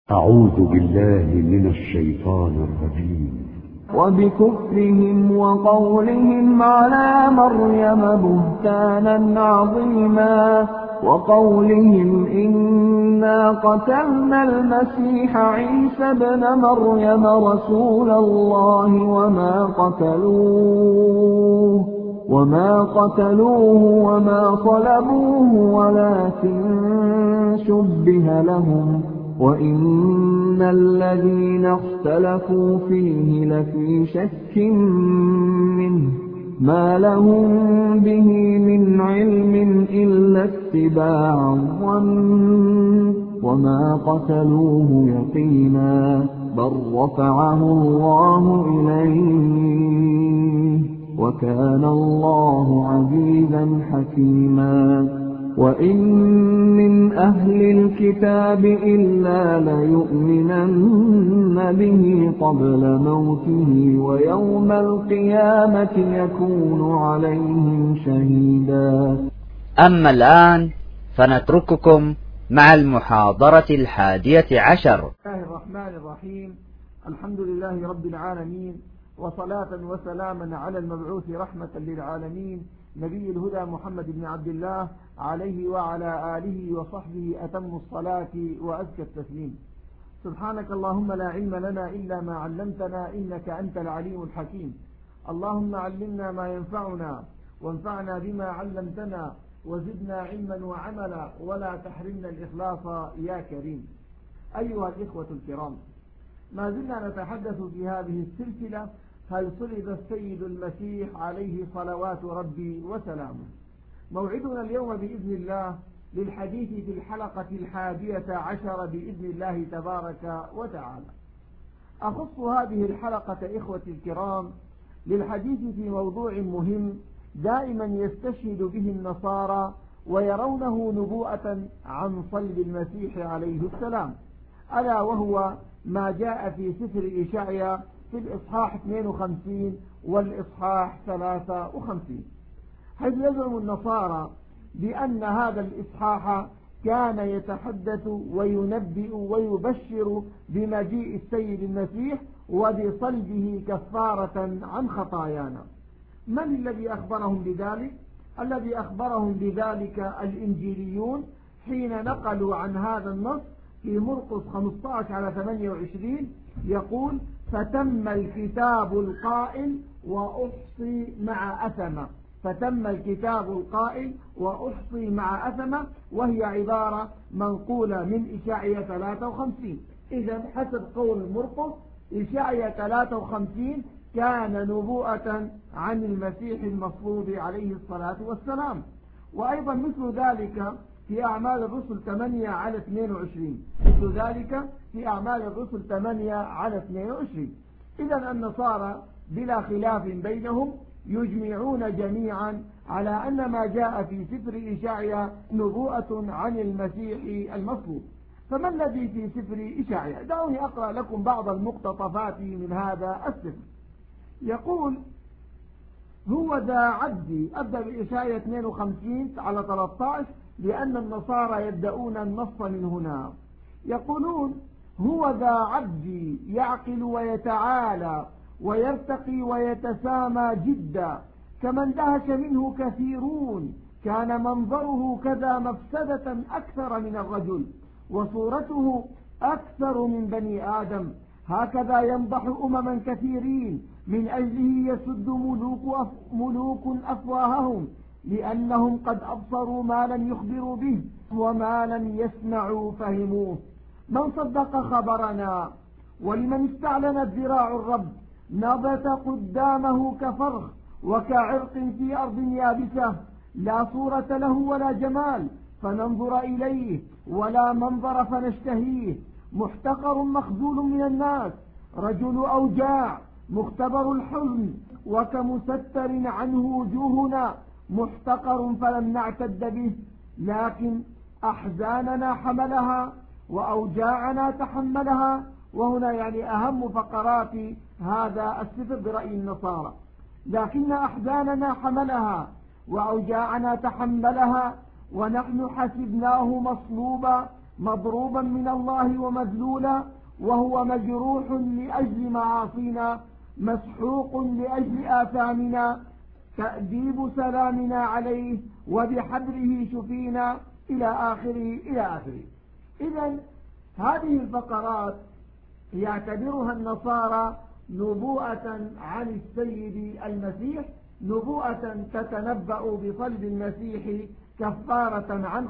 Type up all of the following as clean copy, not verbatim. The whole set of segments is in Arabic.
أعوذ بالله من الشيطان الرجيم. وبكفرهم وقولهم على مريم بهتانا عظيما، وقولهم إنا قتلنا المسيح عيسى ابن مريم رسول الله وما قتلوه وما صلبوه ولكن شبه لهم، وإن الذين اختلفوا فيه لفي شك منه ما لهم به من علم إلا اتباع الظن، وما قتلوه يقينا بل رفعه الله إليه وكان الله عزيزا حكيما. وإن من أهل الكتاب إلا ليؤمنن به قبل موته ويوم القيامة يكون عليهم شهيدا. أما الآن فنترككم مع المحاضرة 11. بسم الله الرحمن الرحيم. الحمد لله رب العالمين، وصلاة وسلاما على المبعوث رحمة للعالمين نبي الهدى محمد بن عبد الله عليه وعلى آله وصحبه أتم الصلاة وأزكى التسليم. سبحانك اللهم لا علم لنا إلا ما علمتنا إنك أنت العليم الحكيم. اللهم علمنا ما ينفعنا وانفعنا بما علمتنا وزدنا علما وعملا ولا تحرمنا الإخلاص يا كريم. أيها الإخوة الكرام، ما زلنا نتحدث في هذه السلسلة هل صلب السيد المسيح عليه صلوات ربي وسلامه. موعدنا اليوم بإذن الله للحديث في الحلقة 11 بإذن الله تبارك وتعالى. أخص هذه الحلقة إخوتي الكرام للحديث في موضوع مهم دائما يستشهد به النصارى ويرونه نبوءة عن صلب المسيح عليه السلام، ألا وهو ما جاء في سفر إشعيا في الإصحاح 52 والإصحاح 53، حيث يزعم النصارى بأن هذا الإصحاح كان يتحدث وينبئ ويبشر بمجيء السيد المسيح وبصلبه كفارة عن خطايانا. من الذي أخبرهم بذلك؟ الذي أخبرهم بذلك الإنجيليون حين نقلوا عن هذا النص في مرقس 15:28 يقول: فتم الكتاب القائل وأحصي مع أثمة. فتم الكتاب القائل وأحصي مع أثمة، وهي عبارة منقولة من إشعيا 53. إذن حسب قول مرقس إشعيا 53 كان نبوءة عن المسيح المصلوب عليه الصلاة والسلام. وأيضا مثل ذلك في أعمال الرسل 8:22، مثل ذلك في أعمال الرسل 8:22. إذن النصارى بلا خلاف بينهم يجمعون جميعا على أن ما جاء في سفر إشعيا نبوءة عن المسيح المصلوب. فما الذي في سفر إشعيا؟ دعوني أقرأ لكم بعض المقتطفات من هذا السفر. يقول: هو ذا عبدي. أبدأ بإشعيا 52:13 لأن النصارى يبدأون النص من هنا. يقولون: هو ذا عبدي يعقل ويتعالى ويرتقي ويتسامى جدا، كمن دهش منه كثيرون، كان منظره كذا مفسدة أكثر من الرجل، وصورته أكثر من بني آدم، هكذا ينضح أمما كثيرين، من أجله يسد ملوك أفواههم، لأنهم قد أبصروا ما لم يخبروا به وما لم يسمعوا فهموه. من صدق خبرنا؟ ولمن استعلنت ذراع الرب؟ نبت قدامه كفرخ وكعرق في أرض يابسة، لا صورة له ولا جمال فننظر إليه، ولا منظر فنشتهيه، محتقر مخذول من الناس، رجل أوجاع، مختبر الحزن، وكمستر عنه وجوهنا، محتقر فلم نعتد به، لكن أحزاننا حملها وأوجاعنا تحملها. وهنا يعني أهم فقرات هذا السفر برأي النصارى. لكن أحزاننا حملها وأوجاعنا تحملها ونحن حسبناه مصلوبا مضروبا من الله ومذلولا، وهو مجروح لأجل معاصينا، مسحوق لأجل آثامنا، تأديب سلامنا عليه، وبحبره شفينا، إلى آخره. إذن هذه الفقرات يعتبرها النصارى نبوءة عن السيد المسيح، نبوءة تتنبأ بصلب المسيح كفارة عن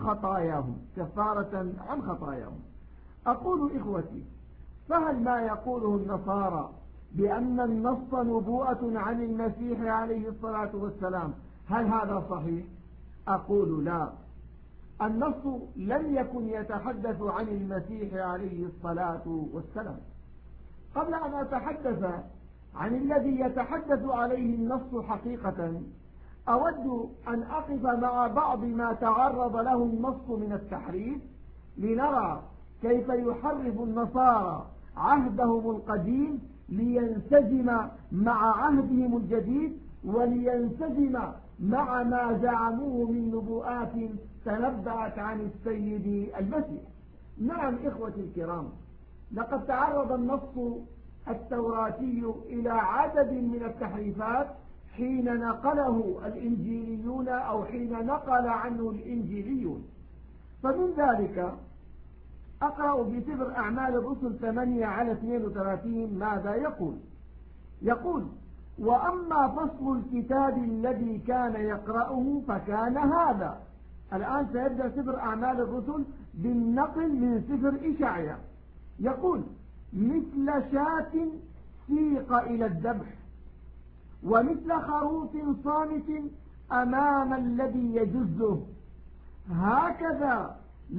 خطاياهم. أقول إخوتي، فهل ما يقوله النصارى بأن النص نبوءة عن المسيح عليه الصلاة والسلام هل هذا صحيح؟ أقول لا، النص لم يكن يتحدث عن المسيح عليه الصلاة والسلام. قبل أن أتحدث عن الذي يتحدث عليه النص حقيقة، أود أن أقف مع بعض ما تعرض له النص من التحريف، لنرى كيف يحرف النصارى عهدهم القديم لينسجم مع عهدهم الجديد، ولينسجم مع ما زعموه من نبوءات تنبأت عن السيد المسيح. نعم إخوتي الكرام، لقد تعرض النص التوراتي إلى عدد من التحريفات حين نقله الإنجيليون أو حين نقل عنه الإنجيليون. فمن ذلك أقرأ في سفر أعمال الرسل 8:32 ماذا يقول: وأما فصل الكتاب الذي كان يقرأه فكان هذا. الآن سيبدأ سفر أعمال الرسل بالنقل من سفر إشعيا. يقول: مثل شاة سيق إلى الذبح، ومثل خروف صامت أمام الذي يجزه، هكذا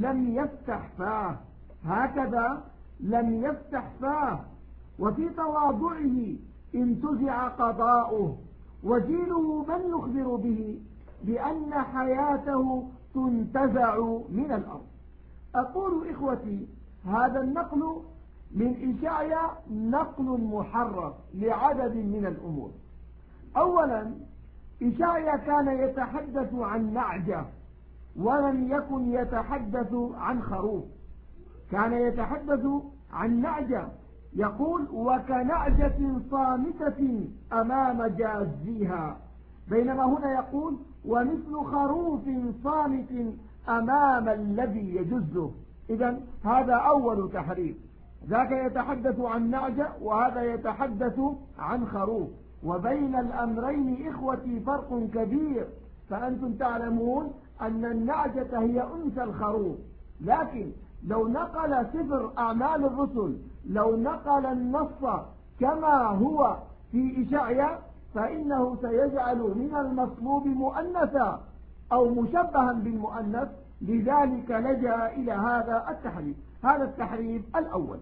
لم يفتح فاه، وفي تواضعه انتزع قضاؤه، وجيله من يخبر به بأن حياته تنتزع من الأرض. أقول إخوتي، هذا النقل من إشعيا نقل محرف لعدد من الأمور. أولا، إشعيا كان يتحدث عن نعجة ولم يكن يتحدث عن خروف، كان يتحدث عن نعجة، يقول: وكنعجة صامتة أمام جازيها، بينما هنا يقول: ومثل خروف صامت أمام الذي يجزه. إذن هذا أول تحريف، ذاك يتحدث عن نعجة وهذا يتحدث عن خروف، وبين الأمرين إخوتي فرق كبير. فأنتم تعلمون أن النعجة هي أنثى الخروف، لكن لو نقل سفر أعمال الرسل، لو نقل النص كما هو في إشعيا، فإنه سيجعل من المصلوب مؤنثا أو مشبها بالمؤنث، لذلك لجأ إلى هذا التحريف. هذا التحريف الأول.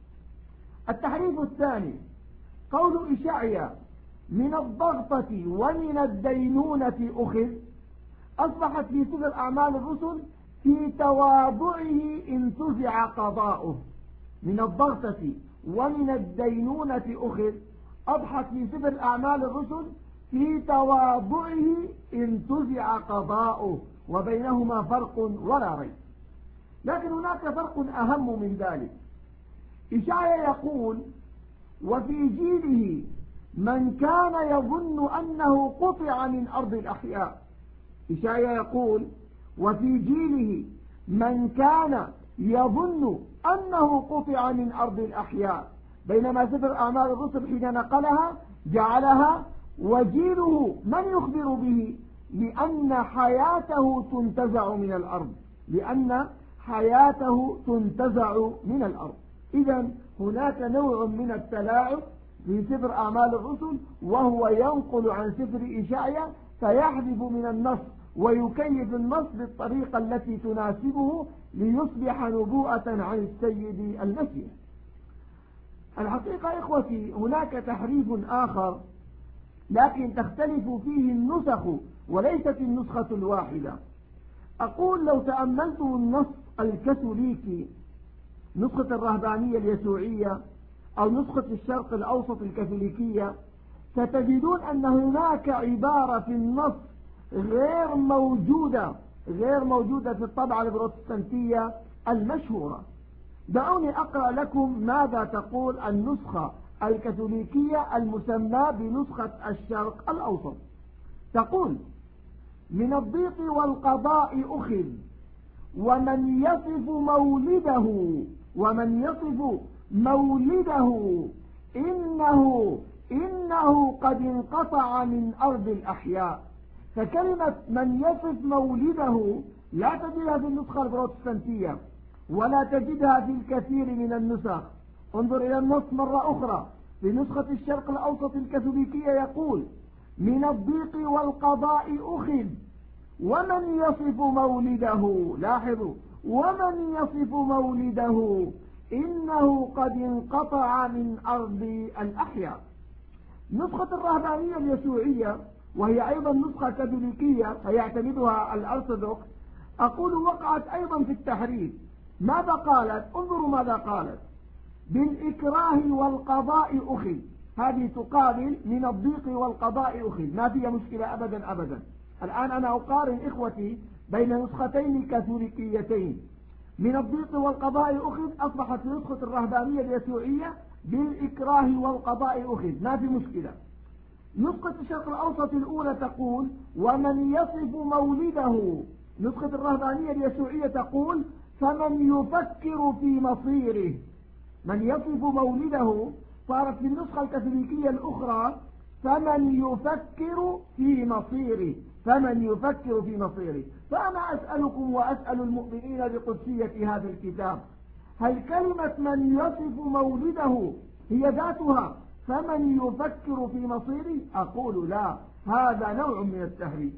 التحريف الثاني، قول إشعيا: من الضغطة ومن الدينونة أخذ، أصبحت في سفر أعمال الرسل في تواضعه انتزع قضاؤه. من الضغطة ومن الدينونة أخذ، أضحت في سفر أعمال الرسل في تواضعه انتزع قضاؤه، وبينهما فرق ولا ريب. لكن هناك فرق أهم من ذلك. إشعيا يقول: وفي جيله من كان يظن أنه قطع من أرض الأحياء. إشعيا يقول: وفي جيله من كان يظن أنه قطع من أرض الأحياء، بينما سفر أعمال الرسل حين نقلها جعلها: وجيله من يخبر به لأن حياته تنتزع من الأرض. إذن هناك نوع من التلاعب في سفر أعمال الرسل، وهو ينقل عن سفر إشعيا فيحذف من النص ويكيف النص بالطريقة التي تناسبه ليصبح نبوءة عن السيد المسيح. الحقيقة إخوتي، هناك تحريف آخر لكن تختلف فيه النسخ وليست النسخة الواحدة. أقول: لو تأملتم النص الكاثوليكي، نسخة الرهبانية اليسوعية أو نسخة الشرق الأوسط الكاثوليكية، ستجدون أن هناك عبارة في النص غير موجودة في الطبعة البروتستانتية المشهورة. دعوني أقرأ لكم ماذا تقول النسخة الكاثوليكية المسمى بنسخة الشرق الأوسط. تقول: من الضيق والقضاء أخذ ومن يصف مولده إنه قد انقطع من أرض الأحياء. فكلمة من يصف مولده لا تجدها في النسخة البروتستانتية ولا تجدها في الكثير من النسخ. انظر إلى النص مرة أخرى في نسخة الشرق الأوسط الكاثوليكية، يقول: من الضيق والقضاء أخذ ومن يصف مولده، لاحظوا، ومن يصف مولده إنه قد انقطع من أرض الأحياء. نسخة الرهبانية اليسوعية وهي أيضا نسخة كاثوليكية فيعتمدها الأرثوذكس، أقول وقعت أيضا في التحريف. ماذا قالت؟ انظروا ماذا قالت: بالإكراه والقضاء أخذ. هذه تقابل من الضيق والقضاء أخذ، ما فيها مشكلة أبدا أبدا. الآن أنا أقارن إخوتي بين نسختين كاثوليكيتين. من الضيق والقضاء أخذ أصبحت في نسخة الرهبانية اليسوعية بالإكراه والقضاء أخذ، ما في مشكلة. نسخة الشرق الأوسط الأولى تقول: ومن يصف مولده. نسخة الرهبانية اليسوعية تقول: فمن يفكر في مصيره. من يصف مولده صارت في النسخة الكاثوليكية الأخرى فمن يفكر في مصيره، فمن يفكر في مصيره. فأنا أسألكم وأسأل المؤمنين بقدسية هذا الكتاب: هل كلمة من يصف مولده هي ذاتها فمن يفكر في مصيره؟ أقول لا، هذا نوع من التهريج.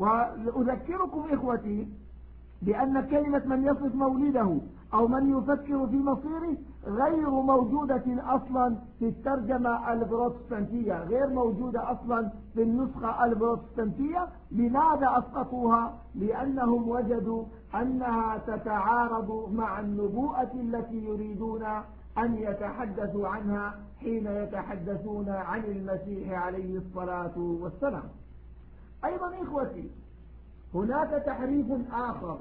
وأذكركم إخوتي بأن كلمة من يصف مولده أو من يفكر في مصيره غير موجودة أصلا في الترجمة البروتستانتية، غير موجودة أصلا في النسخة البروتستانتية. لماذا أسقطوها؟ لأنهم وجدوا أنها تتعارض مع النبوءة التي يريدون أن يتحدثوا عنها حين يتحدثون عن المسيح عليه الصلاة والسلام. أيضا إخوتي، هناك تحريف آخر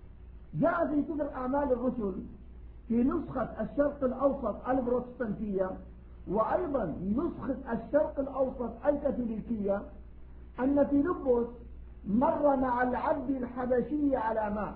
جاء في سفر أعمال الرسل في نسخة الشرق الأوسط البروتستانتية وأيضا نسخة الشرق الأوسط الكاثوليكية، أن فيلبس مر مع العبد الحبشي على ماء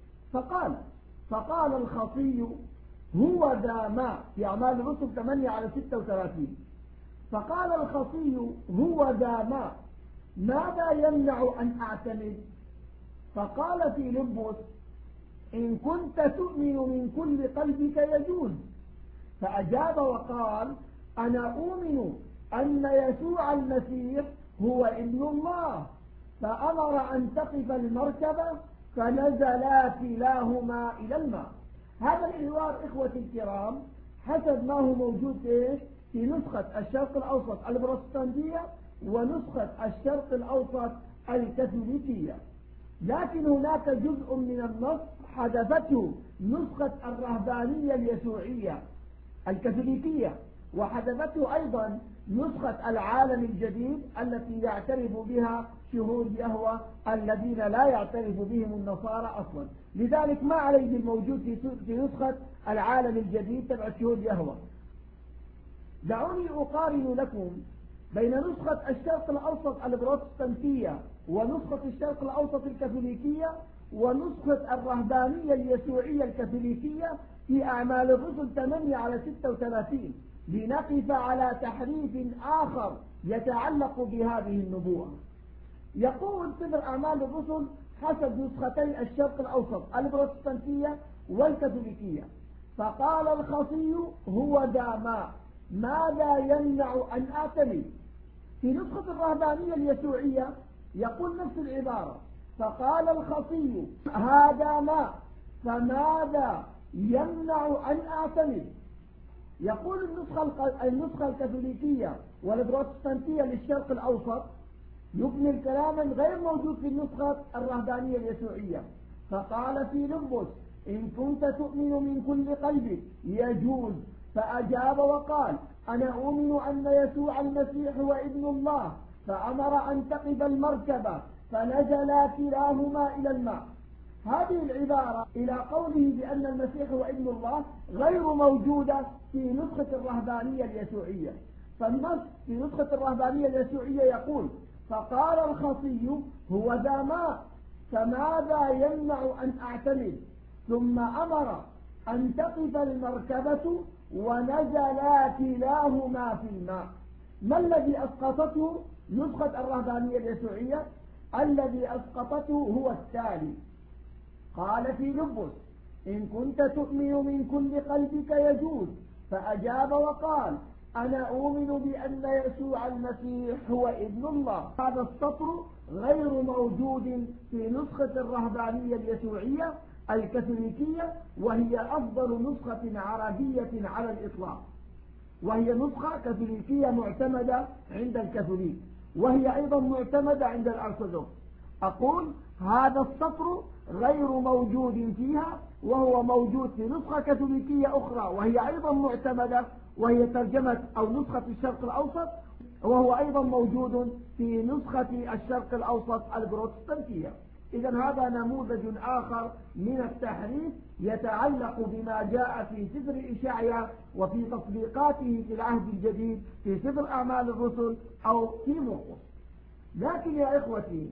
فقال الخطي: هو ذا ماء، في أعمال الرسل 8:36. فقال الخطي: هو ذا ماء، ماذا يمنع أن أعتمد؟ فقال فيلبس: إن كنت تؤمن من كل قلبك يجوز. فأجاب وقال: أنا أؤمن أن يسوع المسيح هو ابن الله. فأمر أن تقف المركبة فنزلا كلاهما إلى الماء. هذا الحوار إخوتي الكرام حسب ما هو موجود في نسخة الشرق الأوسط البروتستانتية ونسخة الشرق الأوسط الكاثوليكية. لكن هناك جزء من النص حذفته نسخة الرهبانية اليسوعية الكاثوليكية، وحذفته أيضا نسخة العالم الجديد التي يعترف بها شهود يهوه الذين لا يعترف بهم النصارى أصلا. لذلك ما عليه الموجود في نسخة العالم الجديد تبع شهود يهوه. دعوني أقارن لكم بين نسخة الشرق الأوسط البروتستانتية ونسخة الشرق الأوسط الكاثوليكية ونسخة الرهبانية اليسوعية الكاثوليكية في أعمال الرسل 8:36 لنقف على تحريف آخر يتعلق بهذه النبوة. يقول سفر أعمال الرسل حسب نسختي الشرق الأوسط البروتستانتية والكاثوليكية: فقال الخطي: هو ذا ماء، ماذا يمنع أن أعتمد؟ في نسخة الرهبانية اليسوعية يقول نفس العبارة: فقال الخطي: هذا ماء، فماذا يمنع أن أعتمد؟ يقول النسخة الكاثوليكية والبروتستانتية للشرق الأوسط يكمل كلاما غير موجود في النسخة الرهبانية اليسوعية: فقال فيلبس: إن كنت تؤمن من كل قلبك يجوز. فأجاب وقال: أنا أؤمن أن يسوع المسيح هو ابن الله. فأمر أن تقف المركبة فنزلا كلاهما إلى الماء. هذه العبارة إلى قوله بأن المسيح هو ابن الله غير موجودة في نسخة الرهبانية اليسوعية. فالنص في نسخة الرهبانية اليسوعية يقول: فقال الخصي هو ذا ماء فماذا يمنع أن أعتمد؟ ثم أمر أن تقف المركبة ونزلا كلاهما في الماء. ما الذي أسقطته نسخة الرهبانية اليسوعية؟ الذي أسقطته هو التالي: قال فيلبس: إن كنت تؤمن من كل قلبك يجوز. فأجاب وقال: أنا أؤمن بأن يسوع المسيح هو ابن الله. هذا السطر غير موجود في نسخة الرهبانية اليسوعية الكاثوليكية، وهي أفضل نسخة عربية على الإطلاق، وهي نسخة كاثوليكية معتمدة عند الكاثوليك، وهي أيضا معتمدة عند الأرثوذكس. أقول هذا السطر غير موجود فيها، وهو موجود في نسخة كاثوليكية أخرى وهي أيضا معتمدة، وهي ترجمة أو نسخة الشرق الأوسط، وهو أيضا موجود في نسخة الشرق الأوسط البروتستانتية. إذا هذا نموذج آخر من التحريف يتعلق بما جاء في سفر إشعيا وفي تطبيقاته في العهد الجديد في سفر أعمال الرسل أو في مرقس. لكن يا إخوتي،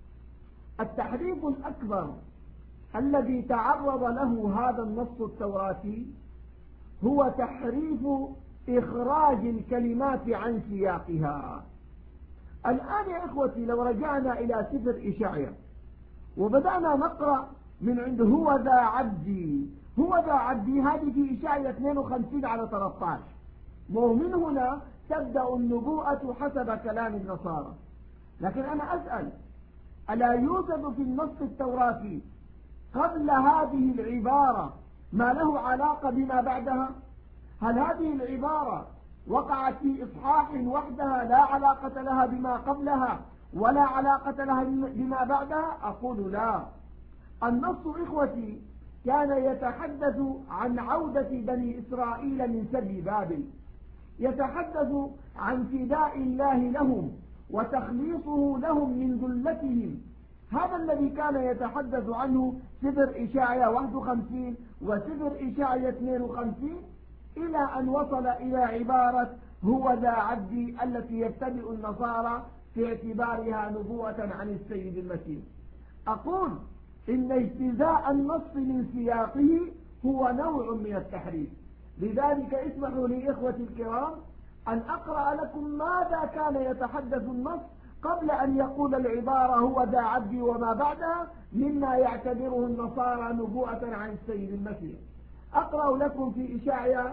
التحريف الأكبر الذي تعرض له هذا النص التوراتي هو تحريف إخراج الكلمات عن سياقها. الآن يا إخوتي لو رجعنا إلى سفر إشعيا وبدأنا نقرأ من عند هو ذا عبدي، هو ذا عبدي، هذه في إشعيا 52 على 13، ومن هنا تبدأ النبوءة حسب كلام النصارى. لكن أنا أسأل: ألا يوجد في النص التوراتي قبل هذه العبارة ما له علاقة بما بعدها؟ هل هذه العبارة وقعت في إصحاح وحدها لا علاقة لها بما قبلها ولا علاقة لها بما بعدها؟ أقول لا. النص إخوتي كان يتحدث عن عودة بني إسرائيل من سبي بابل، يتحدث عن فداء الله لهم وتخليصه لهم من ذلتهم. هذا الذي كان يتحدث عنه سفر إشعيا 51 وسفر إشعيا 52، إلى أن وصل إلى عبارة هو ذا عبدي التي يبتدئ النصارى في اعتبارها نبوة عن السيد المسيح. أقول إن اجتزاء النص من سياقه هو نوع من التحريف. لذلك اسمحوا لي إخوتي الكرام أن أقرأ لكم ماذا كان يتحدث النص قبل أن يقول العبارة هو ذا عبدي وما بعدها مما يعتبره النصارى نبوءة عن السيد المسيح. أقرأ لكم في إشعيا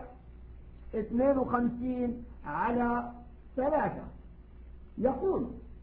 52 على 3، يقول: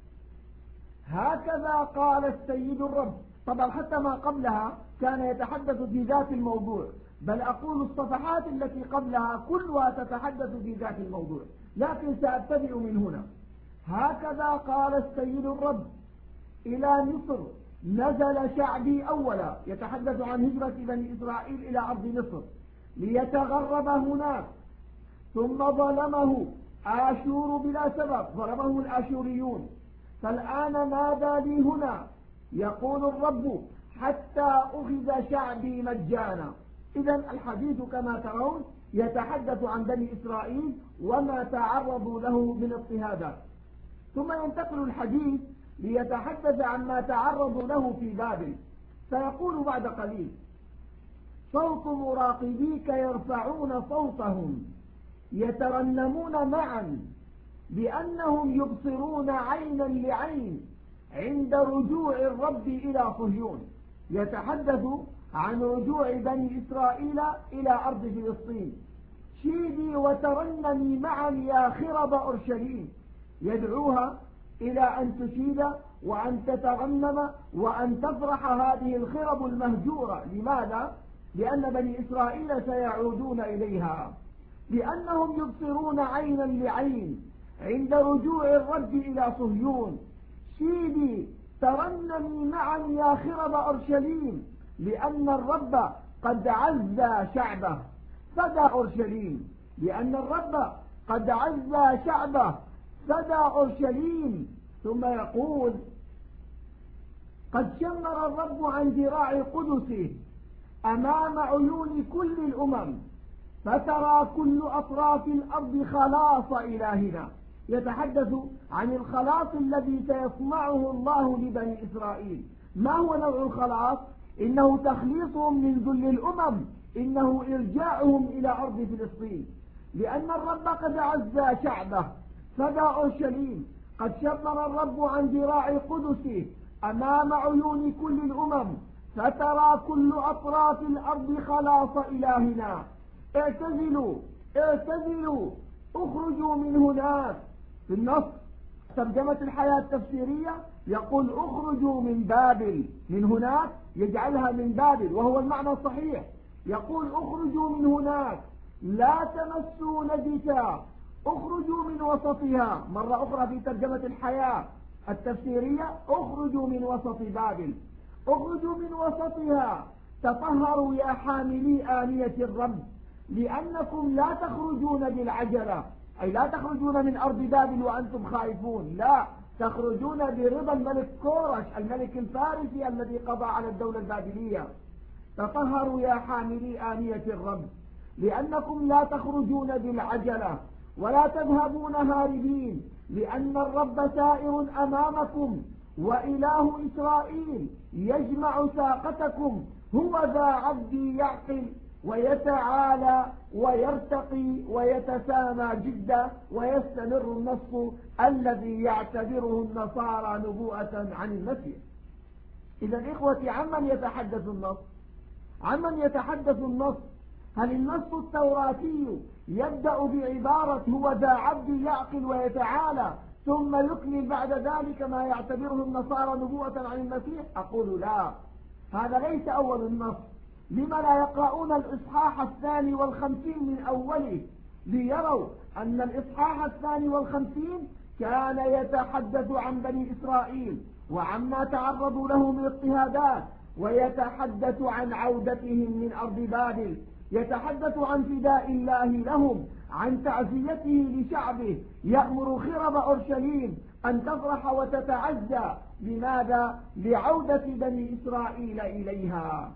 هكذا قال السيد الرب. طبعا حتى ما قبلها كان يتحدث في ذات الموضوع، بل أقول الصفحات التي قبلها كلها تتحدث في ذات الموضوع، لكن سأبتدئ من هنا. هكذا قال السيد الرب: إلى مصر نزل شعبي أولا، يتحدث عن هجرة بني إسرائيل إلى أرض مصر ليتغرب هناك، ثم ظلمه آشور بلا سبب، ظلمه الآشوريون، فالآن نادى لي هنا يقول الرب حتى أخذ شعبي مجانا. إذن الحديث كما ترون يتحدث عن بني إسرائيل وما تعرضوا له من اضطهادات، ثم ينتقل الحديث ليتحدث عن ما تعرضوا له في بابل، فيقول بعد قليل: صوت مراقبيك يرفعون صوتهم يترنمون معا بأنهم يبصرون عينا لعين عند رجوع الرب إلى صهيون. يتحدث عن رجوع بني إسرائيل إلى أرض فلسطين. شيدي وترنمي معا يا خرب أورشليم، يدعوها إلى أن تشيد وأن تترنم وأن تفرح هذه الخرب المهجورة. لماذا؟ لأن بني إسرائيل سيعودون إليها، لأنهم يبصرون عينا لعين عند رجوع الرب إلى صهيون. شيدي ترنمي معا يا خرب أورشليم، لأن الرب قد عزى شعبه. فدى أورشليم، لأن الرب قد عزى شعبه، فدى أورشليم. ثم يقول: قد شمر الرب عن ذراع قدسه أمام عيون كل الأمم، فترى كل أطراف الأرض خلاص إلهنا. يتحدث عن الخلاص الذي سيصنعه الله لبني إسرائيل. ما هو نوع الخلاص؟ إنه تخليصهم من ذل الأمم، إنه إرجاعهم إلى أرض فلسطين، لأن الرب قد عزى شعبه فدى أورشليم. قد شمر الرب عن ذراع قدسه أمام عيون كل الأمم، فترى كل أطراف الأرض خلاص إلهنا. اعتزلوا اعتزلوا، اخرجوا من هناك. في النص ترجمة الحياة التفسيرية يقول اخرجوا من بابل، من هناك يجعلها من بابل، وهو المعنى الصحيح. يقول اخرجوا من هناك، لا تمسوا نجسا، اخرجوا من وسطها. مرة أخرى في ترجمة الحياة التفسيرية اخرجوا من وسط بابل، اخرجوا من وسطها، تطهروا يا حاملي آنية الرب، لأنكم لا تخرجون بالعجلة، أي لا تخرجون من أرض بابل وأنتم خائفون، لا، تخرجون برضا الملك كورش الملك الفارسي الذي قضى على الدولة البابلية. تطهروا يا حاملي آنية الرب، لأنكم لا تخرجون بالعجلة ولا تذهبون هاربين، لأن الرب سائر أمامكم وإله إسرائيل يجمع ساقتكم. هو ذا عبدي يعقل ويتعالى ويرتقي ويتسامى جدا. ويستمر النص الذي يعتبره النصارى نبوءة عن المسيح. إذا إخوتي، عمن يتحدث النص؟ عمن يتحدث النص؟ هل النص التوراتي يبدأ بعبارة هو ذا عبدي يعقل ويتعالى ثم يكمل بعد ذلك ما يعتبره النصارى نبوءة عن المسيح؟ أقول لا، هذا ليس أول النص. لما لا يقرؤون الإصحاح 52 من أوله ليروا أن الإصحاح 52 كان يتحدث عن بني إسرائيل وعما تعرضوا له من اضطهادات، ويتحدث عن عودتهم من أرض بابل، يتحدث عن فداء الله لهم، عن تعزيته لشعبه، يأمر خرب أورشليم أن تفرح وتتعزى. لماذا؟ لعودة بني إسرائيل إليها.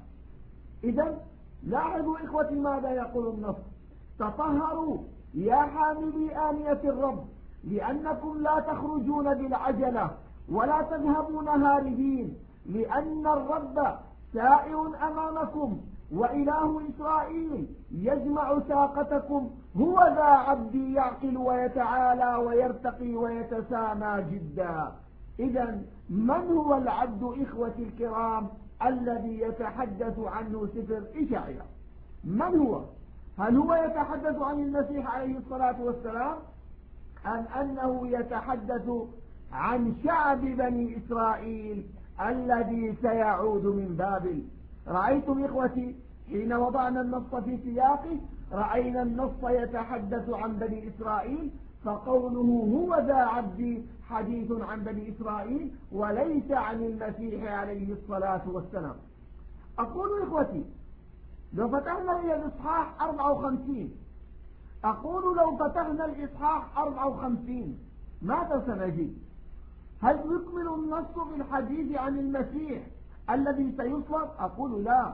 إذا لاحظوا إخوتي ماذا يقول النص: تطهروا يا حاملي آنية الرب، لأنكم لا تخرجون بالعجلة ولا تذهبون هاربين، لأن الرب سائر أمامكم وإله إسرائيل يجمع ساقتكم. هو ذا عبدي يعقل ويتعالى ويرتقي ويتسامى جدا. إذا من هو العبد إخوتي الكرام الذي يتحدث عنه سفر إشعياء؟ من هو؟ هل هو يتحدث عن المسيح عليه الصلاة والسلام، أم أنه يتحدث عن شعب بني إسرائيل الذي سيعود من بابل؟ رأيتم إخوتي حين وضعنا النص في سياقه رأينا النص يتحدث عن بني إسرائيل، فقوله هو ذا عبدي حديث عن بني إسرائيل وليس عن المسيح عليه الصلاة والسلام. أقول إخوتي لو فتحنا إلى الإصحاح 54، أقول لو فتحنا الإصحاح 54 ماذا سنجد؟ هل يكمل النص بالحديث عن المسيح الذي سيصلب؟ أقول لا.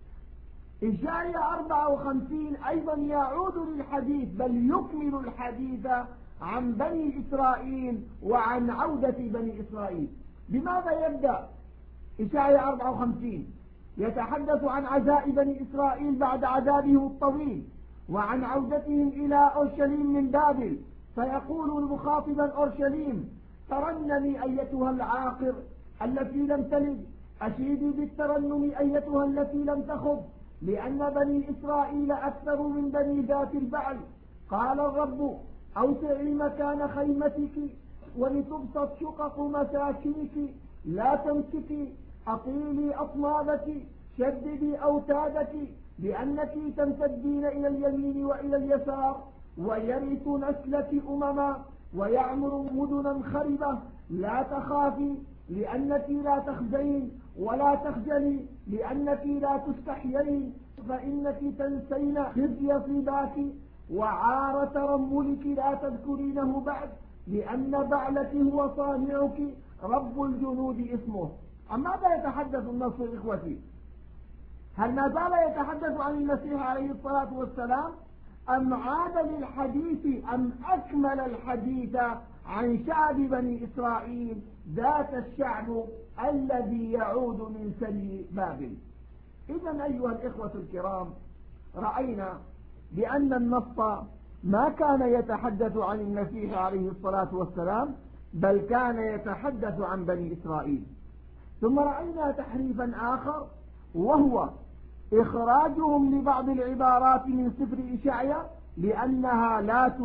إشعياء 54 أيضا يعود للحديث، بل يكمل الحديث عن بني إسرائيل وعن عودة بني إسرائيل. بماذا يبدأ إشعياء 54؟ يتحدث عن عزاء بني إسرائيل بعد عذابهم الطويل وعن عودتهم إلى أورشليم من بابل، فيقول مخاطبا أورشليم: ترنمي أيتها العاقر التي لم تلد، أشيدي بالترنم أيتها التي لم تخض، لأن بني إسرائيل أكثر من بني ذات البعل. قال الرب: أوسعي مكان خيمتك ولتبسط شقق مساكنك، لا تمسكي، أطيلي أطنابك، شددي أوتادك، لأنك تمتدين إلى اليمين وإلى اليسار، ويرث نسلك أمما ويعمر مدنا خربة. لا تخافي لأنك لا تخزين، ولا تخجلي لأنك لا تستحيين، فإنك تنسين خزي صباك وعار ترملك لا تذكرينه بعد، لأن بعلك هو صانعك رب الجنود اسمه. عن ماذا يتحدث النص إخوتي؟ هل ما زال يتحدث عن المسيح عليه الصلاة والسلام أم عاد للحديث أم أكمل الحديث عن شعب بني إسرائيل ذات الشعب الذي يعود من سبي بابل؟ إذن أيها الإخوة الكرام، رأينا بأن النص ما كان يتحدث عن المسيح عليه الصلاة والسلام بل كان يتحدث عن بني إسرائيل. ثم رأينا تحريفا آخر وهو إخراجهم لبعض العبارات من سفر إشعيا لأنها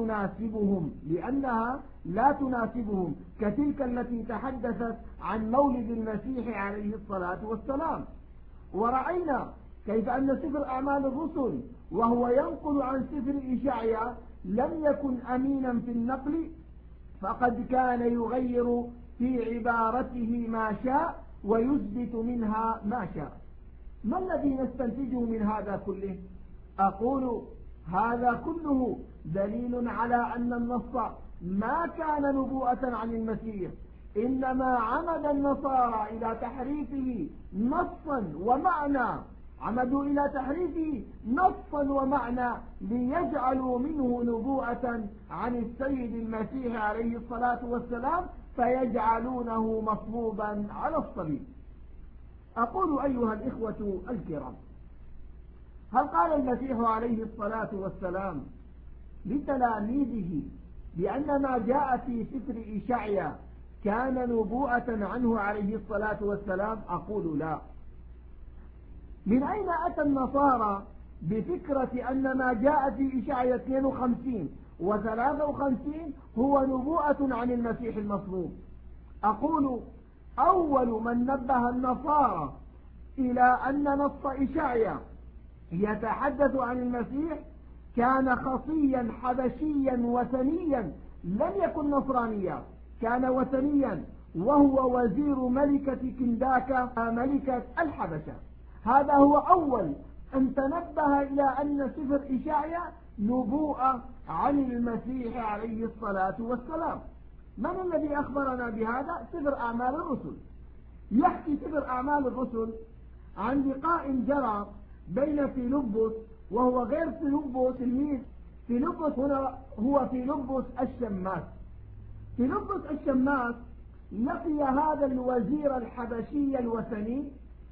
لا تناسبهم كتلك التي تحدثت عن مولد المسيح عليه الصلاة والسلام. ورأينا كيف أن سفر أعمال الرسل وهو ينقل عن سفر إشعيا لم يكن أمينا في النقل، فقد كان يغير في عبارته ما شاء ويثبت منها ما شاء. ما الذي نستنتجه من هذا كله؟ أقول هذا كله دليل على أن النص ما كان نبوءة عن المسيح، إنما عمد النصارى إلى تحريفه نصا ومعنى، عمدوا إلى تحريفه نصا ومعنى ليجعلوا منه نبوءة عن السيد المسيح عليه الصلاة والسلام فيجعلونه مصلوبا على الصليب. أقول أيها الإخوة الكرام، هل قال المسيح عليه الصلاة والسلام لتلاميذه بأن ما جاء في سفر إشعيا كان نبوءة عنه عليه الصلاة والسلام؟ أقول لا. من أين أتى النصارى بفكرة أن ما جاء في إشعيا 52 و53 هو نبوءة عن المسيح المصلوب؟ أقول أول من نبه النصارى إلى أن نص إشعيا يتحدث عن المسيح كان خصيا حبشيا وثنيا، لم يكن نصرانيا، كان وثنيا، وهو وزير ملكة كنداكا ملكة الحبشة. هذا هو أول أن تنبه إلى أن سفر إشعيا نبوءة عن المسيح عليه الصلاة والسلام. من الذي أخبرنا بهذا؟ سفر أعمال الرسل. يحكي سفر أعمال الرسل عن لقاء جرى بين فيلبس، وهو غير فيلبس تلميذ فيلبس، هنا هو فيلبس الشماس. فيلبس الشماس لقي هذا الوزير الحبشي الوثني،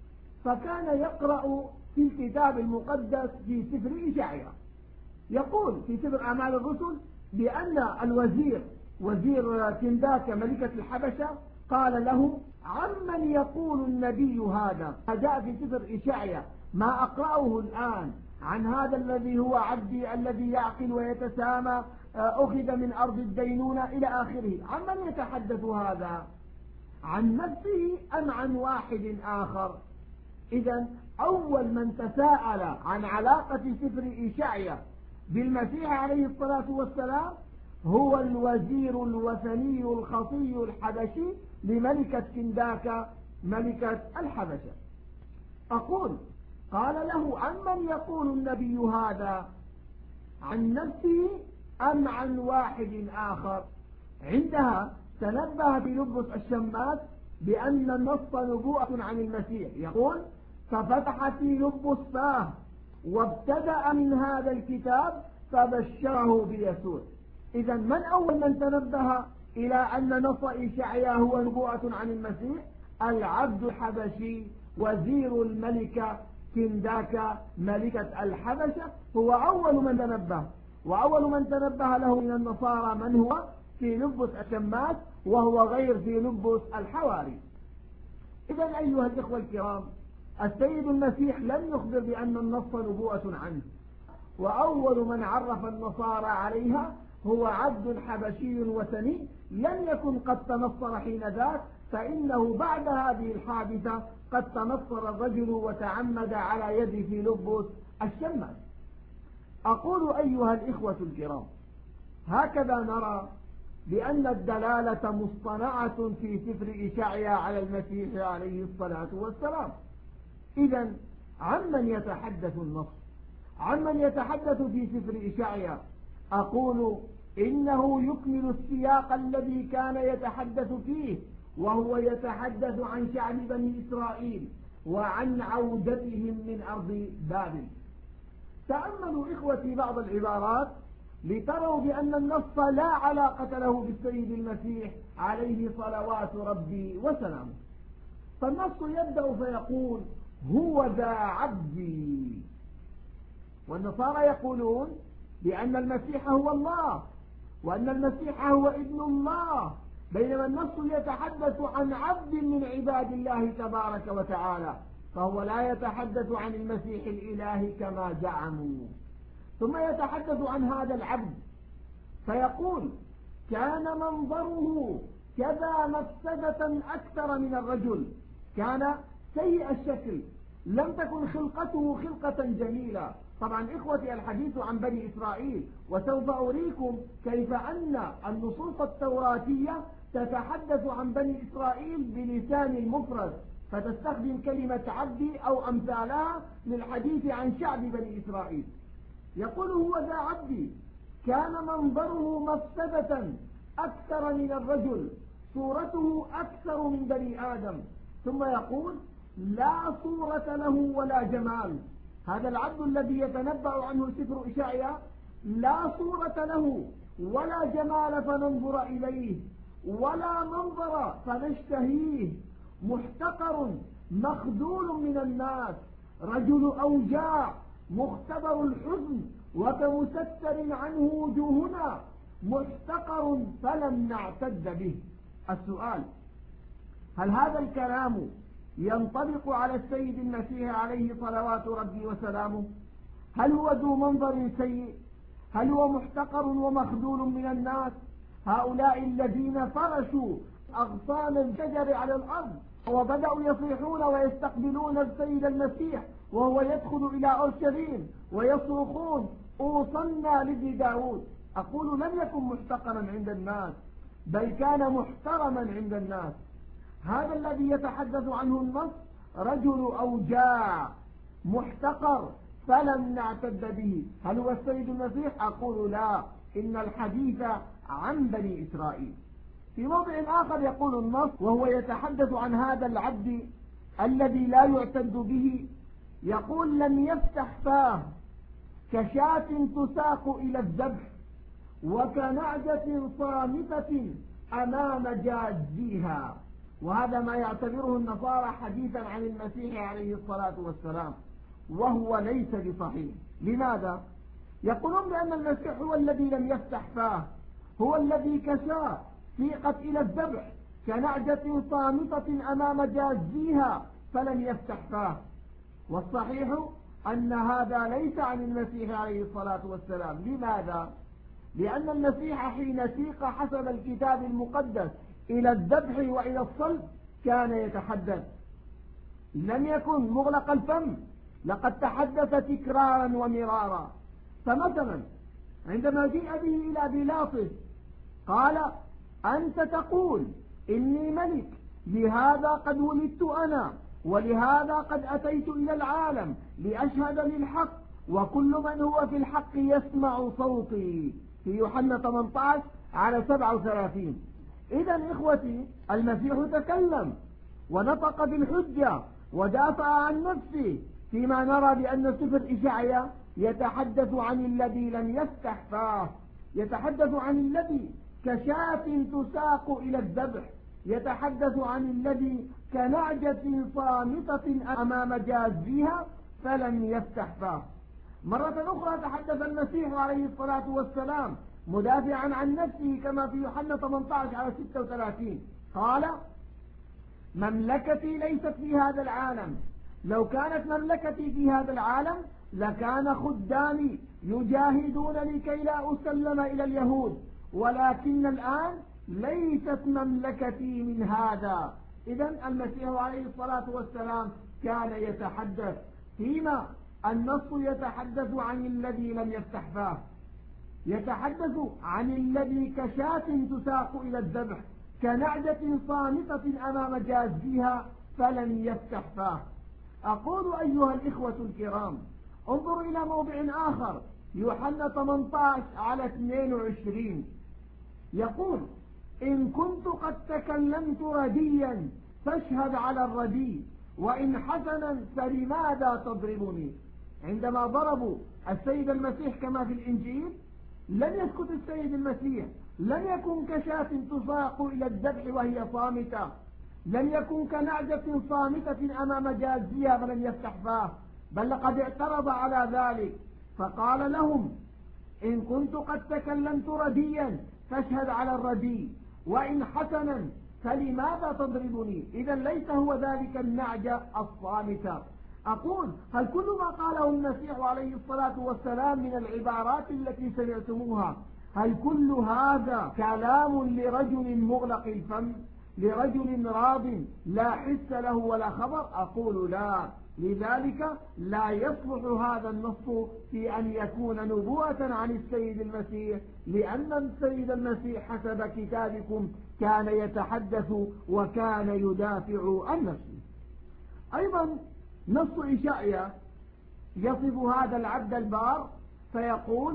فكان يقرأ في الكتاب المقدس في سفر إشعيا. يقول في سفر أعمال الرسل بأن الوزير وزير كنداكا ملكة الحبشة قال له: عمن يقول النبي هذا؟ جاء في سفر إشعيا ما أقرأه الآن عن هذا الذي هو عبدي الذي يعقل ويتسامى، أخذ من أرض الدينونة إلى آخره. عمن يتحدث هذا؟ عن نفسه أم عن واحد آخر؟ إذن أول من تساءل عن علاقة سفر إشعيا بالمسيح عليه الصلاة والسلام هو الوزير الوثني الخطي الحبشي لملكة كنداكا ملكة الحبشة. أقول قال له: عمن يقول النبي هذا؟ عن نفسه أم عن واحد آخر؟ عندها تنبه فيلبس الشماس بأن النص نبوءة عن المسيح. يقول: ففتح فيلبس فاه وابتدأ من هذا الكتاب فبشره بيسوع. إذا من أول من تنبه إلى أن نص إشعيا هو نبوءة عن المسيح؟ العبد الحبشي وزير الملكة كنداكا ملكة الحبشة هو أول من تنبه، وأول من تنبه له من النصارى من هو؟ فيلبس الشماس، وهو غير فيلبس الحواري. إذا أيها الإخوة الكرام، السيد المسيح لم يخبر بأن النص نبوءة عنه، وأول من عرف النصارى عليها هو عبد حبشي وثني لم يكن قد تنصر حين ذاك، فإنه بعد هذه الحادثة قد تنصر الرجل وتعمد على يد فيلبس الشماس. أقول أيها الإخوة الكرام، هكذا نرى بأن الدلالة مصطنعة في سفر إشعيا على المسيح عليه الصلاة والسلام. إذن عمن يتحدث النص؟ عمن يتحدث في سفر إشعيا؟ أقول إنه يكمل السياق الذي كان يتحدث فيه، وهو يتحدث عن شعب بني إسرائيل وعن عودتهم من أرض بابل. تأملوا إخوتي بعض العبارات لتروا بأن النص لا علاقة له بالسيد المسيح عليه صلوات ربي وسلامه. فالنص يبدأ فيقول هو ذا عبدي، والنصارى يقولون بأن المسيح هو الله وأن المسيح هو ابن الله، بينما النص يتحدث عن عبد من عباد الله تبارك وتعالى، فهو لا يتحدث عن المسيح الإله كما زعموا. ثم يتحدث عن هذا العبد فيقول كان منظره كذا مفسدة أكثر من الرجل، كان سيء الشكل، لم تكن خلقته خلقة جميلة. طبعا إخوتي الحديث عن بني إسرائيل، وسوف أريكم كيف أن النصوص التوراتية تتحدث عن بني إسرائيل بلسان المفرد، فتستخدم كلمة عبدي أو أمثالها للحديث عن شعب بني إسرائيل. يقول هو ذا عبدي كان منظره مفسدة أكثر من الرجل، صورته أكثر من بني آدم. ثم يقول لا صورة له ولا جمال. هذا العبد الذي يتنبأ عنه سفر إشعياء لا صورة له ولا جمال فننظر إليه ولا منظر فنشتهيه، محتقر مخذول من الناس، رجل أوجاع مختبر الحزن وكمستر عنه وجوهنا، محتقر فلم نعتد به. السؤال: هل هذا الكلام ينطبق على السيد المسيح عليه صلوات ربي وسلامه؟ هل هو ذو منظر سيء؟ هل هو محتقر ومخذول من الناس؟ هؤلاء الذين فرشوا أغصان الشجر على الأرض وبدأوا يصيحون ويستقبلون السيد المسيح وهو يدخل إلى أورشليم ويصرخون أوصلنا لابن داود. أقول لم يكن محتقرا عند الناس، بل كان محترما عند الناس. هذا الذي يتحدث عنه النص رجل أوجاع محتقر فلم نعتد به. هل هو السيد المسيح؟ أقول لا، إن الحديث عن بني إسرائيل. في موضع آخر يقول النص وهو يتحدث عن هذا العبد الذي لا يعتد به، يقول لم يفتح فاه كشاة تساق إلى الذبح وكنعجة صامتة أمام جاجيها. وهذا ما يعتبره النصارى حديثا عن المسيح عليه الصلاة والسلام، وهو ليس بصحيح. لماذا؟ يقولون بأن المسيح هو الذي لم يفتح فاه، هو الذي كشاة سيقت إلى الذبح كنعجة صامتة أمام جاجيها فلم يفتح فاه. والصحيح أن هذا ليس عن المسيح عليه الصلاة والسلام. لماذا؟ لأن المسيح حين سيق حسب الكتاب المقدس إلى الذبح وإلى الصلب كان يتحدث، لم يكن مغلق الفم، لقد تحدث تكرارا ومرارا. فمثلا عندما جيء به إلى بيلاطس قال أنت تقول إني ملك، لهذا قد ولدت أنا ولهذا قد أتيت إلى العالم لأشهد للحق، وكل من هو في الحق يسمع صوتي، في يوحنا 18 على 37. إذن إخوتي المسيح تكلم ونطق بالحجة ودافع عن نفسه، فيما نرى بأن سفر إشعياء يتحدث عن الذي لم يفتح فاه، يتحدث عن الذي كشاة تساق إلى الذبح، يتحدث عن الذي كنعجة صامتة أمام جاجيها فلم يفتح فاه. مرة أخرى تحدث المسيح عليه الصلاة والسلام مدافعا عن نفسه كما في يوحنا 18 على 36، قال مملكتي ليست في هذا العالم، لو كانت مملكتي في هذا العالم لكان خدامي يجاهدون لكي لا أسلم إلى اليهود، ولكن الآن ليست مملكتي من هذا. إذن المسيح عليه الصلاة والسلام كان يتحدث، فيما النص يتحدث عن الذي لم يفتح فاه، يتحدث عن الذي كشاة تساق إلى الذبح كنعجة صامتة أمام جاجيها فلم يفتح فاه. أقول أيها الإخوة الكرام انظروا إلى موضع آخر، يوحنا 18 على 22، يقول إن كنت قد تكلمت رديا فاشهد على الردي، وإن حسنا فلماذا تضربني؟ عندما ضربوا السيد المسيح كما في الإنجيل لم يسكت السيد المسيح، لم يكن كشاة تساق إلى الذبح وهي صامتة، لم يكن كنعجة صامتة أمام جازيها فلم يفتح فاه، بل لقد اعترض على ذلك فقال لهم إن كنت قد تكلمت رديا فاشهد على الردي، وإن حسنا فلماذا تضربني؟ إذا ليس هو ذلك النعجة الصامتة. أقول هل كل ما قاله المسيح عليه الصلاة والسلام من العبارات التي سمعتموها هل كل هذا كلام لرجل مغلق الفم، لرجل راض لا حس له ولا خبر؟ أقول لا، لذلك لا يصلح هذا النص في أن يكون نبوة عن السيد المسيح، لأن السيد المسيح حسب كتابكم كان يتحدث وكان يدافع عن نفسه. أيضا نص إشعياء يصف هذا العبد البار فيقول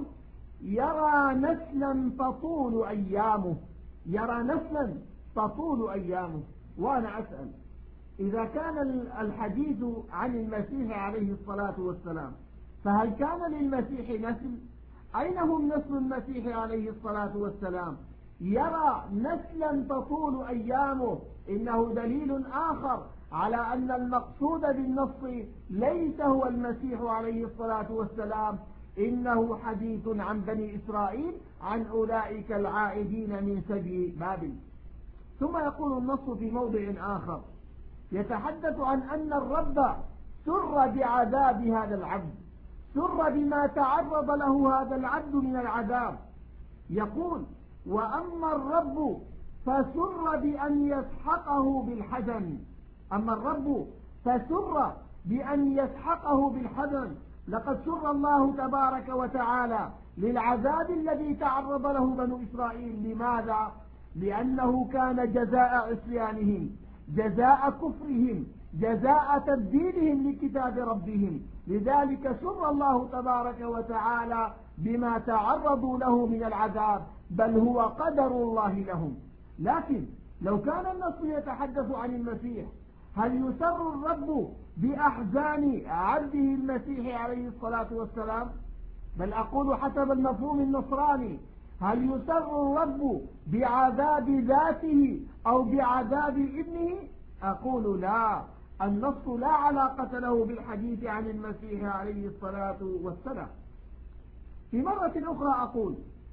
يرى نسلا تطول أيامه، يرى نسلا تطول أيامه. وأنا أسأل إذا كان الحديث عن المسيح عليه الصلاة والسلام فهل كان للمسيح نسل؟ أين هم نسل المسيح عليه الصلاة والسلام؟ يرى نسلا تطول أيامه، إنه دليل آخر على أن المقصود بالنص ليس هو المسيح عليه الصلاة والسلام، إنه حديث عن بني إسرائيل، عن أولئك العائدين من سبي بابل. ثم يقول النص في موضع آخر يتحدث عن أن الرب سر بعذاب هذا العبد، سر بما تعرض له هذا العبد من العذاب. يقول وأما الرب فسر بأن يسحقه بالحزن، أما الرب فسر بأن يسحقه بالحزن. لقد سر الله تبارك وتعالى للعذاب الذي تعرض له بنو إسرائيل. لماذا؟ لأنه كان جزاء عصيانهم، جزاء كفرهم، جزاء تبديلهم لكتاب ربهم. لذلك سر الله تبارك وتعالى بما تعرضوا له من العذاب، بل هو قدر الله لهم. لكن لو كان النص يتحدث عن المسيح هل يسر الرب بأحزان عبده المسيح عليه الصلاة والسلام؟ بل أقول حسب المفهوم النصراني هل يسر الرب بعذاب ذاته أو بعذاب ابنه؟ أقول لا، النص لا علاقة له بالحديث عن المسيح عليه الصلاة والسلام. في مرة أخرى أقول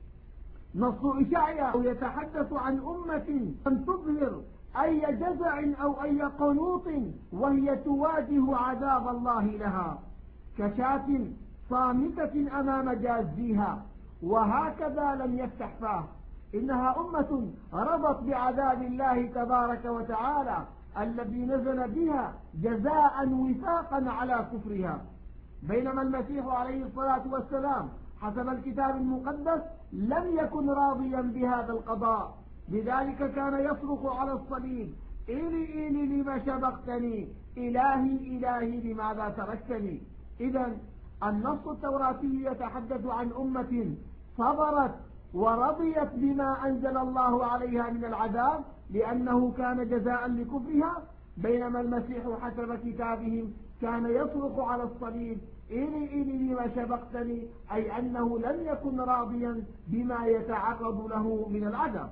نص إشعياء يتحدث عن أمة لم تظهر أي جزع أو أي قنوط وهي تواجه عذاب الله لها، كشاة صامتة أمام جازيها، وهكذا لم يفتح فاه. إنها أمة رضت بعذاب الله تبارك وتعالى الذي نزل بها جزاء وفاقا على كفرها، بينما المسيح عليه الصلاة والسلام حسب الكتاب المقدس لم يكن راضيا بهذا القضاء، لذلك كان يصرخ على الصليب إلي إلي لما شبقتني، إلهي إلهي لماذا تركتني. إذا النص التوراتي يتحدث عن أمة صبرت ورضيت بما أنزل الله عليها من العذاب لأنه كان جزاء لكفرها، بينما المسيح حسب كتابهم كان يصرخ على الصليب إلي إلي لما شبقتني، أي أنه لم يكن راضيا بما يتعرض له من العذاب.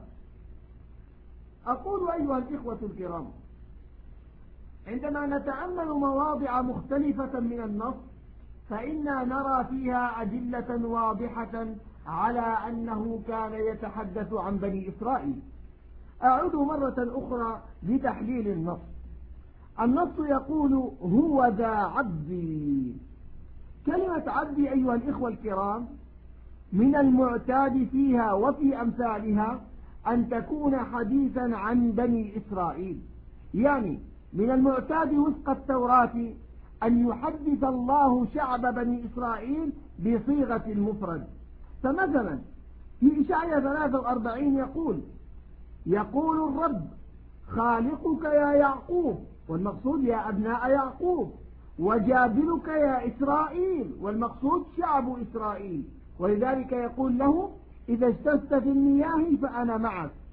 أقول أيها الإخوة الكرام، عندما نتأمل مواضع مختلفة من النص فإنا نرى فيها أدلة واضحة على أنه كان يتحدث عن بني إسرائيل. أعود مرة أخرى لتحليل النص. النص يقول هو ذا عبدي. كلمة عبدي أيها الإخوة الكرام من المعتاد فيها وفي أمثالها أن تكون حديثا عن بني إسرائيل، يعني من المعتاد وفق التوراة أن يحدث الله شعب بني إسرائيل بصيغة المفرد. فمثلا في إشعياء 43 يقول الرب خالقك يا يعقوب، والمقصود يا أبناء يعقوب، وجابلك يا إسرائيل، والمقصود شعب إسرائيل. ولذلك يقول له إذا اجتزت في المياه فأنا معك،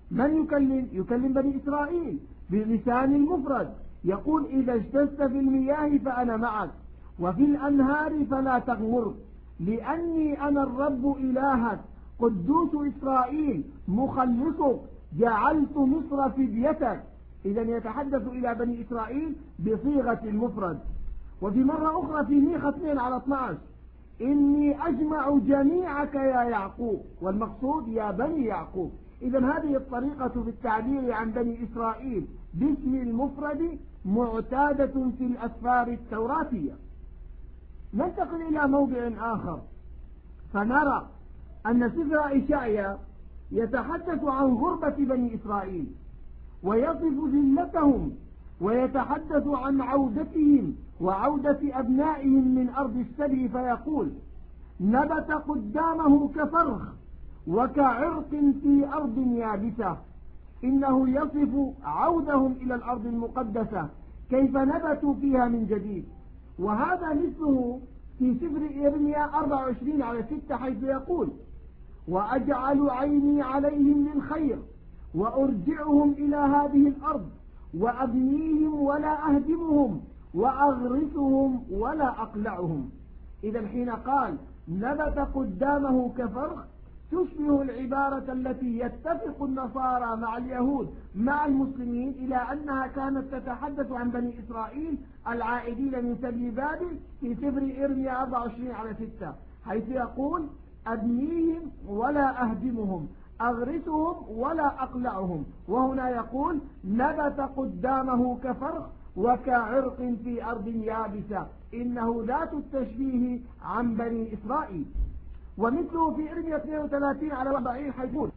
من يكلم بني إسرائيل بلسان المفرد، يقول إذا اجتزت في المياه فأنا معك، وفي الأنهار فلا تغمر، لأني أنا الرب إلهك قدوس إسرائيل مخلصك، جعلت مصر فديتك. إذا يتحدث إلى بني إسرائيل بصيغة المفرد. وفي مرة أخرى في ميخا 2:12 إني أجمع جميعك يا يعقوب، والمقصود يا بني يعقوب. إذا هذه الطريقة في التعبير عن بني إسرائيل باسم المفرد معتادة في الأسفار التوراتية. ننتقل إلى موضع آخر فنرى أن سفر إشعياء يتحدث عن غربة بني إسرائيل ويصف ذلتهم، ويتحدث عن عودتهم وعودة أبنائهم من أرض السبي، فيقول نبت قدامه كفرخ وكعرق في أرض يابسة. إنه يصف عودهم إلى الأرض المقدسة كيف نبتوا فيها من جديد. وهذا مثله في سفر إرميا 24:6 حيث يقول وأجعل عيني عليهم للخير وأرجعهم إلى هذه الأرض وأبنيهم ولا أهدمهم وأغرسهم ولا أقلعهم. إذا حين قال نبت قدامه كفرخ تشبه العبارة التي يتفق النصارى مع اليهود مع المسلمين إلى أنها كانت تتحدث عن بني إسرائيل العائدين من سبي بابل في سفر إرميا 24:6 حيث يقول أبنيهم ولا أهدمهم أغرسهم ولا أقلعهم. وهنا يقول نبت قدامه كفرخ وكعرق في أرض يابسة. إنه ذات التشبيه عن بني إسرائيل. ومثله في إرميا 32:40 حيث يقول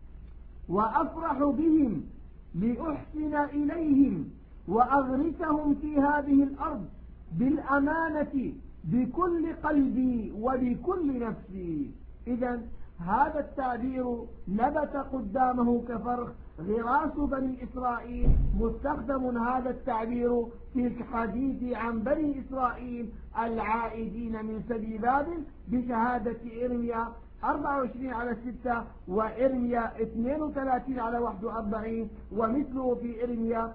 وأفرح بهم لأحسن إليهم وأغرسهم في هذه الأرض بالأمانة بكل قلبي وبكل نفسي. إذن هذا التعبير نبت قدامه كفرخ غراس بني إسرائيل مستخدم هذا التعبير في الحديث عن بني إسرائيل العائدين من سبي بابل بشهادة إرميا 24:6 وإرميا 32:41 ومثله في إرميا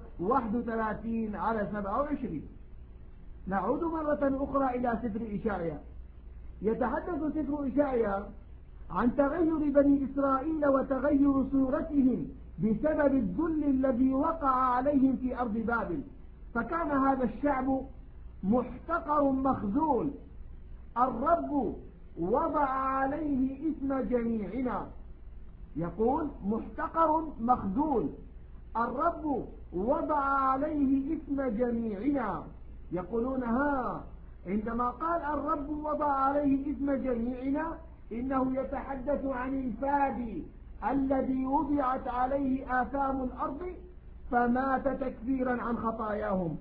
31:27. نعود مرة أخرى إلى سفر إشعياء. يتحدث سفر إشعياء عن تغير بني إسرائيل وتغير صورتهم بسبب الذل الذي وقع عليهم في أرض بابل. فكان هذا الشعب محتقر مخذول، الرب وضع عليه اسم جميعنا. يقول محتقر مخذول، الرب وضع عليه اسم جميعنا. يقولون عندما قال الرب وضع عليه اسم جميعنا إنه يتحدث عن الفادي الذي وضعت عليه آثام الأرض فمات تكفيرا عن خطاياهم.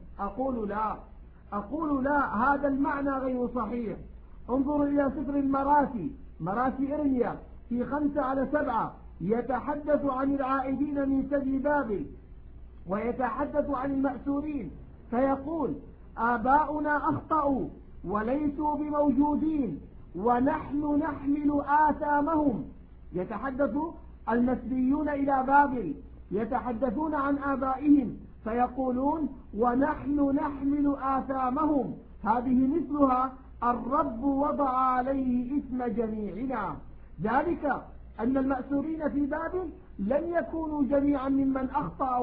أقول لا، هذا المعنى غير صحيح. انظروا إلى سفر مراسي إرميا في 5:7 يتحدث عن العائدين من سبي بابل ويتحدث عن المأسورين فيقول آباؤنا أخطأوا وليسوا بموجودين ونحن نحمل آثامهم. يتحدث المسبيون إلى بابل يتحدثون عن آبائهم فيقولون ونحن نحمل آثامهم. هذه مثلها الرب وضع عليه اسم جميعنا. ذلك أن المأسورين في بابل لن يكونوا جميعا ممن أخطأ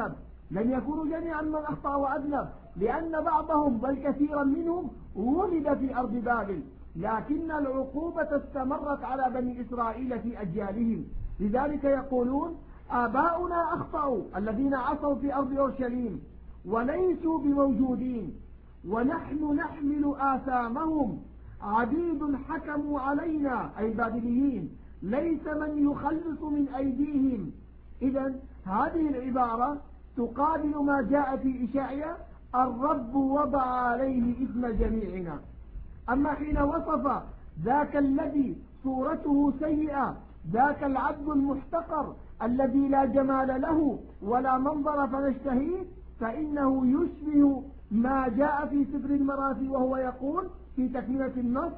وأذنب، لأن بعضهم بل كثيرا منهم ولد في أرض بابل، لكن العقوبة استمرت على بني إسرائيل في أجيالهم. لذلك يقولون آباؤنا أخطأوا الذين عصوا في أرض أورشليم وليسوا بموجودين ونحن نحمل آثامهم، عبيد حكموا علينا أي بابليين، ليس من يخلص من أيديهم. إذن هذه العبارة تقابل ما جاء في إشعياء الرب وضع عليه اسم جميعنا. أما حين وصف ذاك الذي صورته سيئة، ذاك العبد المحتقر الذي لا جمال له ولا منظر فنشتهيه، فإنه يشبه ما جاء في سفر المراسي وهو يقول في تكملة النص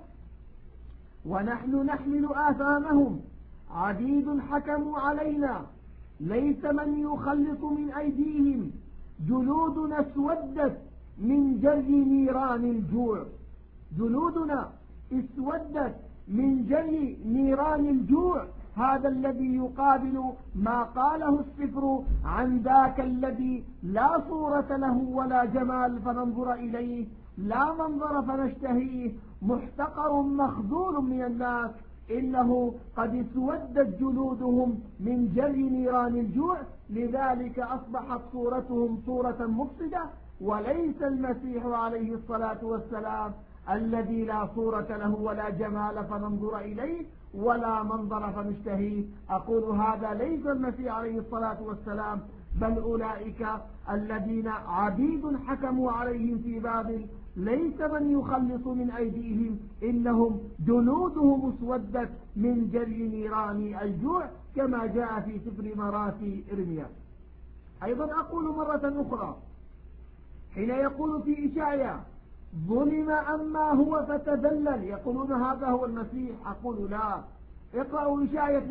ونحن نحمل آثامهم، عبيد حكموا علينا، ليس من يخلص من أيديهم جلودنا اسودت من جري نيران الجوع، جلودنا اسودت من جري نيران الجوع. هذا الذي يقابل ما قاله السفر عن ذاك الذي لا صورة له ولا جمال فننظر إليه، لا منظر فنشتهيه، محتقر مخذول من الناس، إنه قد اسودت جلودهم من جري نيران الجوع، لذلك أصبحت صورتهم صورة مفسدة، وليس المسيح عليه الصلاة والسلام الذي لا صورة له ولا جمال فننظر إليه ولا منظر فنشتهيه. أقول هذا ليس المسيح عليه الصلاة والسلام، بل أولئك الذين عبيد حكموا عليهم في بابل ليس من يخلص من أيديهم، إنهم جلودهم اسودت من جري نيران الجوع، كما جاء في سفر مراسي إرميا. أيضا أقول مرة أخرى حين يقول في إشعياء ظلم أما هو فتذلل، يقولون هذا هو المسيح. أقول لا، اقرأوا إشعياء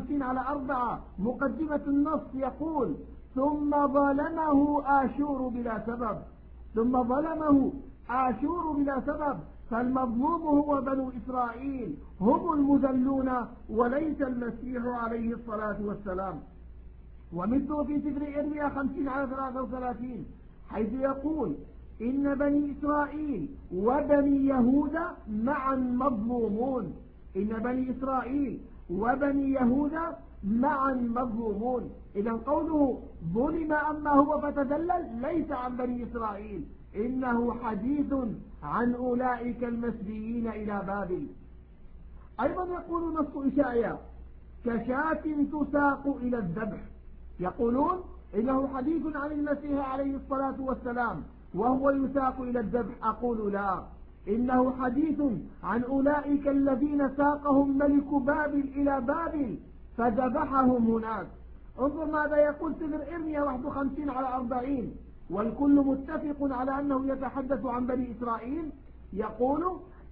52:4 مقدمة النص، يقول ثم ظلمه آشور بلا سبب، ثم ظلمه آشور بلا سبب، فالمظلوم هو بنو إسرائيل، هم المذلون وليس المسيح عليه الصلاة والسلام. ومثله في سفر إرميا 50:33 حيث يقول إن بني إسرائيل وبني يهوذا معا مظلومون، إن بني إسرائيل وبني يهوذا معا مظلومون. إذا قوله ظلم أما هو فتذلل ليس عن بني إسرائيل، إنه حديث عن أولئك المسبيين إلى بابل. أيضا يقول نص إشعياء كشاة تساق إلى الذبح، يقولون إنه حديث عن المسيح عليه الصلاة والسلام وهو يساق إلى الذبح. أقول لا، إنه حديث عن أولئك الذين ساقهم ملك بابل إلى بابل فذبحهم هناك. انظر ماذا يقول سفر إرميا 51:40، والكل متفق على أنه يتحدث عن بني إسرائيل. يقول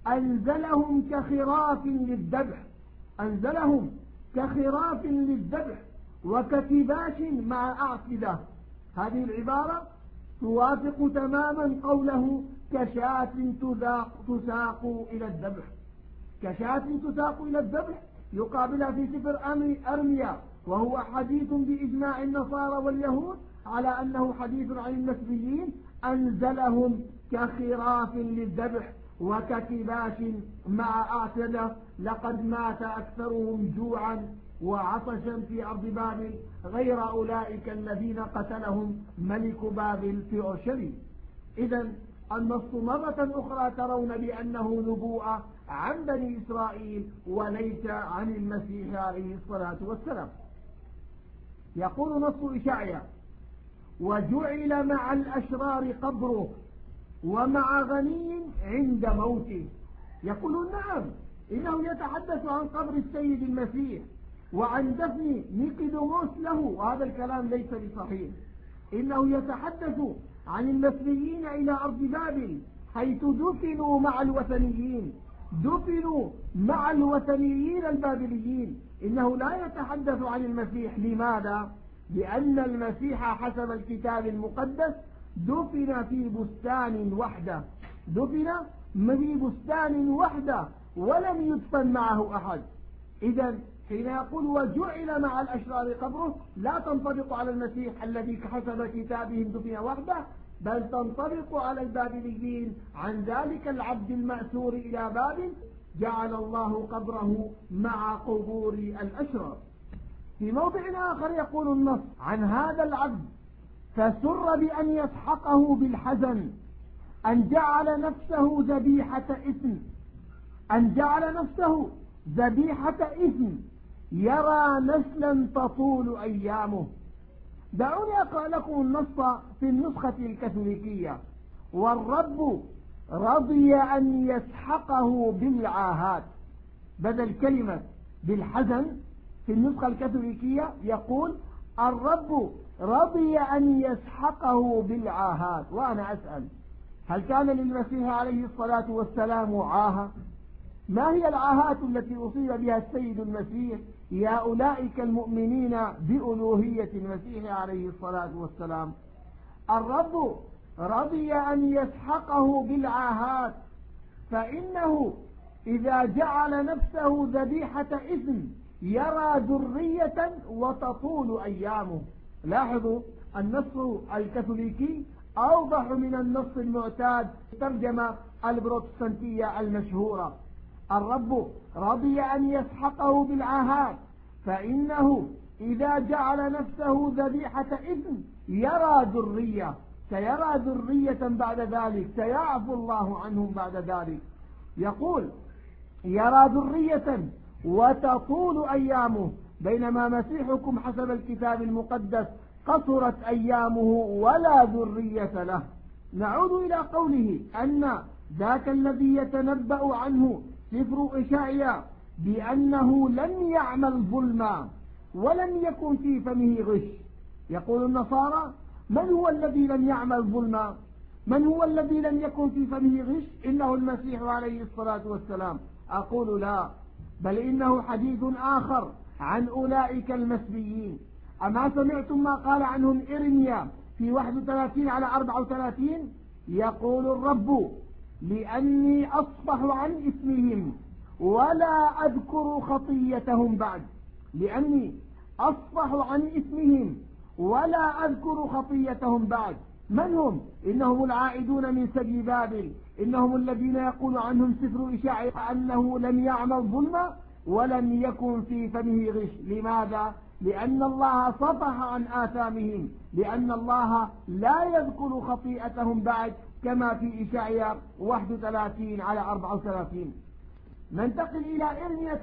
أنزلهم كخراف للذبح، أنزلهم كخراف للذبح وكتباش مع أعقدة. هذه العبارة توافق تماما قوله كشاة تساق إلى الذبح. كشاة تساق إلى الذبح يقابلها في سفر أرميا، وهو حديث بإجماع النصارى واليهود على أنه حديث عن المسبيين، أنزلهم كخراف للذبح وكتباش مع أعتدة، لقد مات أكثرهم جوعا وعطشا في أرض بابل غير أولئك الذين قتلهم ملك بابل في أورشليم. إذا النص مرة أخرى ترون بأنه نبوءة عن بني إسرائيل وليس عن المسيح عليه الصلاة والسلام. يقول نص إشعياء وجعل مع الأشرار قبره ومع غني عند موته. يقولون نعم، إنه يتحدث عن قبر السيد المسيح وعن دفن نيقوديموس له، وهذا الكلام ليس بصحيح. إنه يتحدث عن المسبيين إلى أرض بابل حيث دفنوا مع الوثنيين، دفنوا مع الوثنيين البابليين. إنه لا يتحدث عن المسيح. لماذا؟ لأن المسيح حسب الكتاب المقدس دفن في بستان وحده، دفن في بستان وحده ولم يدفن معه أحد. إذا حين يقول وجعل مع الأشرار قبره لا تنطبق على المسيح الذي حسب كتابهم دفن وحده، بل تنطبق على البابليين عن ذلك العبد المأسور إلى بابل جعل الله قبره مع قبور الأشرار. في موضع آخر يقول النص عن هذا العبد فسر بأن يسحقه بالحزن أن جعل نفسه ذبيحة إثم، أن جعل نفسه ذبيحة إثم يرى نسلا تطول أيامه. دعوني أقرأ لكم النص في النسخة الكاثوليكية: والرب رضي أن يسحقه بالعاهات، بدل كلمة بالحزن في النسخة الكاثوليكية يقول الرب رضي أن يسحقه بالعاهات. وأنا أسأل هل كان للمسيح عليه الصلاة والسلام عاهة؟ ما هي العاهات التي أصيب بها السيد المسيح يا أولئك المؤمنين بألوهية المسيح عليه الصلاة والسلام؟ الرب رضي أن يسحقه بالعاهات، فإنه إذا جعل نفسه ذبيحة إثم يرى ذرية وتطول أيامه. لاحظوا النص الكاثوليكي أوضح من النص المعتاد الترجمة البروتستانتية المشهورة. الرب رضي أن يسحقه بالعاهات، فإنه إذا جعل نفسه ذبيحة إثم يرى ذرية، سيرى ذرية بعد ذلك، سيعفو الله عنهم بعد ذلك. يقول يرى ذرية وتطول أيامه، بينما مسيحكم حسب الكتاب المقدس قصرت أيامه ولا ذرية له. نعود إلى قوله أن ذاك الذي يتنبأ عنه سفر إشعياء بأنه لم يعمل ظلما ولم يكن في فمه غش. يقول النصارى: من هو الذي لم يعمل ظلما؟ من هو الذي لم يكن في فمه غش؟ إنه المسيح عليه الصلاة والسلام. أقول لا، بل إنه حديث آخر عن أولئك المسبيين. أما سمعتم ما قال عنهم إرميا في 31-34؟ يقول الرب: لأني أصفح عن اسمهم ولا أذكر خطيتهم بعد. لأني أصفح عن اسمهم ولا أذكر خطيتهم بعد. من هم؟ إنهم العائدون من سبي بابل، إنهم الذين يقول عنهم سفر إشعياء أنه لم يعمل ظلما ولم يكن في فمه غش. لماذا؟ لأن الله صفح عن آثامهم، لأن الله لا يذكر خطيئتهم بعد، كما في إشعياء 31-34. ننتقل إلى إرميا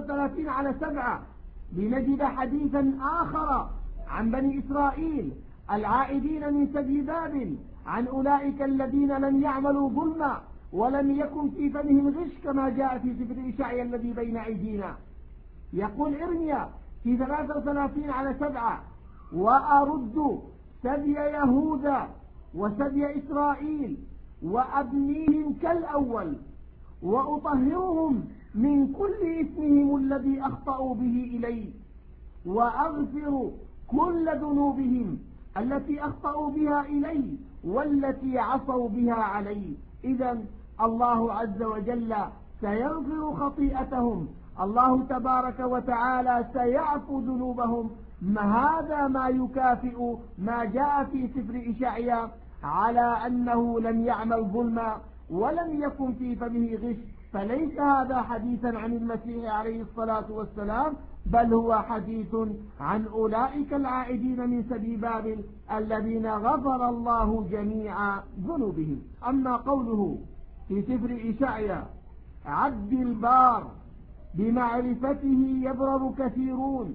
33-7 لنجد حديثا آخر عن بني إسرائيل العائدين من سبي بابل، عن أولئك الذين لم يعملوا ظلما ولم يكن في فمهم غش، كما جاء في سفر إشعياء الذي بين أيدينا. يقول إرميا في 33-7: وأرد سبي يهوذا وسبي إسرائيل وأبنيهم كالأول، وأطهرهم من كل إثمهم الذي أخطأوا به إلي، وأغفر كل ذنوبهم التي أخطأوا بها إلي والتي عصوا بها علي. إذن الله عز وجل سيغفر خطيئتهم، الله تبارك وتعالى سيعفو ذنوبهم. هذا ما يكافئ ما جاء في سفر إشعياء على أنه لم يعمل ظلما ولم يكن في فمه غش. فليس هذا حديثا عن المسيح عليه الصلاة والسلام، بل هو حديث عن أولئك العائدين من سبي بابل الذين غفر الله جميع ذنوبهم. أما قوله في سفر إشعياء: عبد البار بمعرفته يبرر كثيرون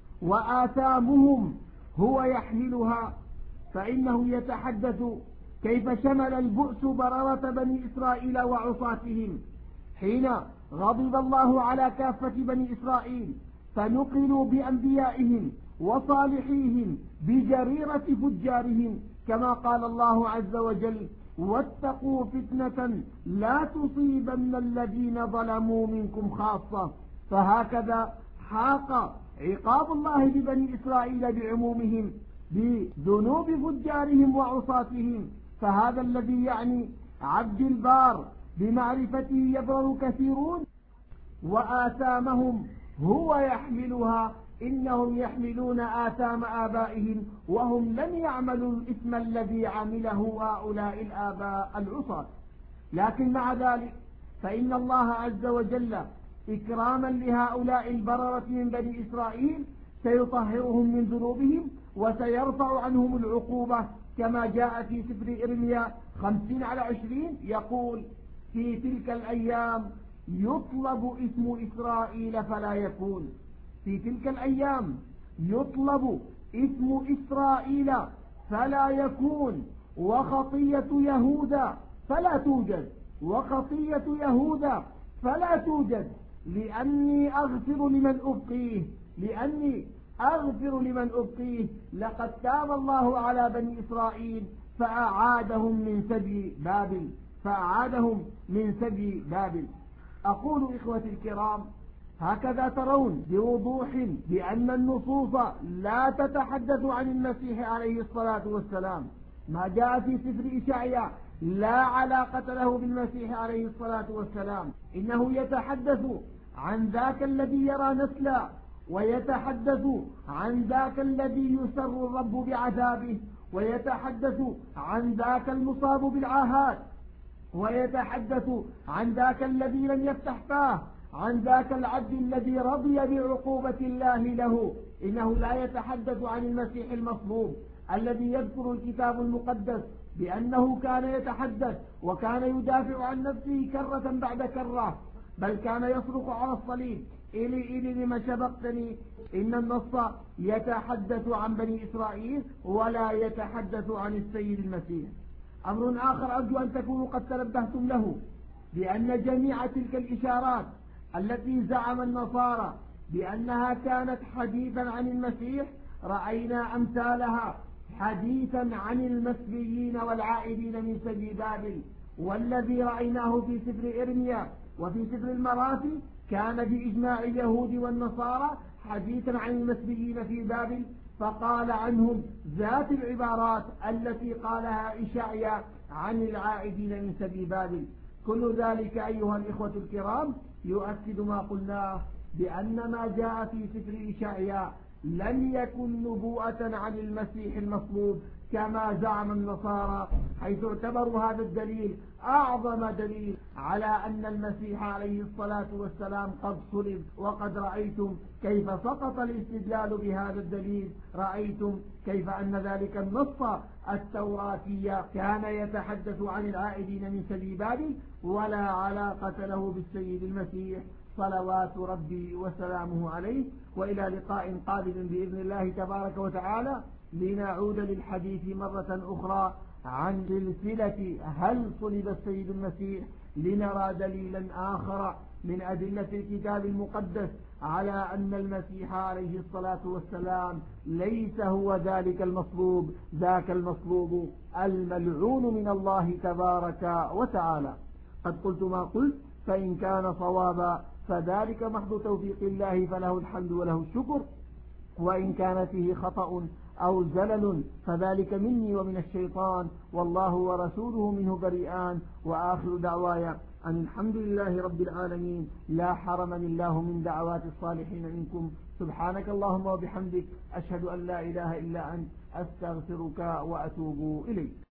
وآثامهم هو يحملها، فإنه يتحدث كيف شمل البؤس بررة بني إسرائيل وعصاتهم حين غضب الله على كافة بني إسرائيل، فنقلوا بأنبيائهم وصالحيهم بجريرة فجارهم، كما قال الله عز وجل: واتقوا فتنة لا تصيبن الذين ظلموا منكم خاصة. فهكذا حاق عقاب الله ببني إسرائيل بعمومهم بذنوب فجارهم وعصاتهم. فهذا الذي يعني عبد البار بمعرفته يبرر كثيرون وآثامهم هو يحملها، إنهم يحملون آثام آبائهم وهم لم يعملوا الإثم الذي عمله هؤلاء الآباء العصاة. لكن مع ذلك فإن الله عز وجل إكراما لهؤلاء البررة من بني إسرائيل سيطهرهم من ذنوبهم وسيرفع عنهم العقوبة، كما جاء في سفر إرميا 50-20 يقول: في تلك الأيام يطلب اسم إسرائيل فلا يكون. في تلك الأيام يطلب اسم إسرائيل فلا يكون، وخطية يهوذا فلا توجد، وخطية يهوذا فلا توجد، لأني أغفر لمن أبقيه، لأني أغفر لمن أبقيه. لقد تاب الله على بني إسرائيل فأعادهم من سبي بابل، فأعادهم من سبي بابل. أقول إخوتي الكرام، هكذا ترون بوضوح بأن النصوص لا تتحدث عن المسيح عليه الصلاة والسلام. ما جاء في سفر إشعياء لا علاقة له بالمسيح عليه الصلاة والسلام، إنه يتحدث عن ذاك الذي يرى نسلا، ويتحدث عن ذاك الذي يسر الرب بعذابه، ويتحدث عن ذاك المصاب بالعاهات، ويتحدث عن ذاك الذي لم يفتح فاه، عن ذاك العبد الذي رضي بعقوبة الله له. إنه لا يتحدث عن المسيح المصلوب الذي يذكر الكتاب المقدس بأنه كان يتحدث وكان يدافع عن نفسه كرة بعد كرة، بل كان يصرخ على الصليب: إلي إلي لما شبقتني. إن النص يتحدث عن بني إسرائيل ولا يتحدث عن السيد المسيح. أمر آخر أرجو أن تكونوا قد تنبهتم له، بأن جميع تلك الإشارات التي زعم النصارى بأنها كانت حديثا عن المسيح رأينا أمثالها حديثا عن المسبيين والعائدين من سبي بابل. والذي رأيناه في سفر إرميا وفي سفر المراثي كان بإجماع اليهود والنصارى حديثا عن المسبيين في بابل، فقال عنهم ذات العبارات التي قالها إشعياء عن العائدين من سبي بابل. كل ذلك أيها الإخوة الكرام يؤكد ما قلناه، بأن ما جاء في سفر إشعياء لم يكن نبوءة عن المسيح المصلوب كما زعم النصارى، حيث اعتبروا هذا الدليل أعظم دليل على أن المسيح عليه الصلاة والسلام قد صلب. وقد رأيتم كيف سقط الاستدلال بهذا الدليل، رأيتم كيف أن ذلك النص التوراتي كان يتحدث عن العائدين من سبي بابل ولا علاقة له بالسيد المسيح صلوات ربي وسلامه عليه. وإلى لقاء قادم بإذن الله تبارك وتعالى لنعود للحديث مرة أخرى عن سلسلة هل صلب السيد المسيح، لنرى دليلا آخر من أدلة الكتاب المقدس على أن المسيح عليه الصلاة والسلام ليس هو ذلك المصلوب، ذاك المصلوب الملعون من الله تبارك وتعالى. قد قلت ما قلت، فإن كان صوابا فذلك محض توفيق الله فله الحمد وله الشكر، وإن كان فيه خطأ أو زلل فذلك مني ومن الشيطان، والله ورسوله منه بريئان. وآخر دعواي أن الحمد لله رب العالمين، لا حرمني الله من دعوات الصالحين منكم. سبحانك اللهم وبحمدك، أشهد أن لا إله إلا أنت، أستغفرك وأتوب إليك.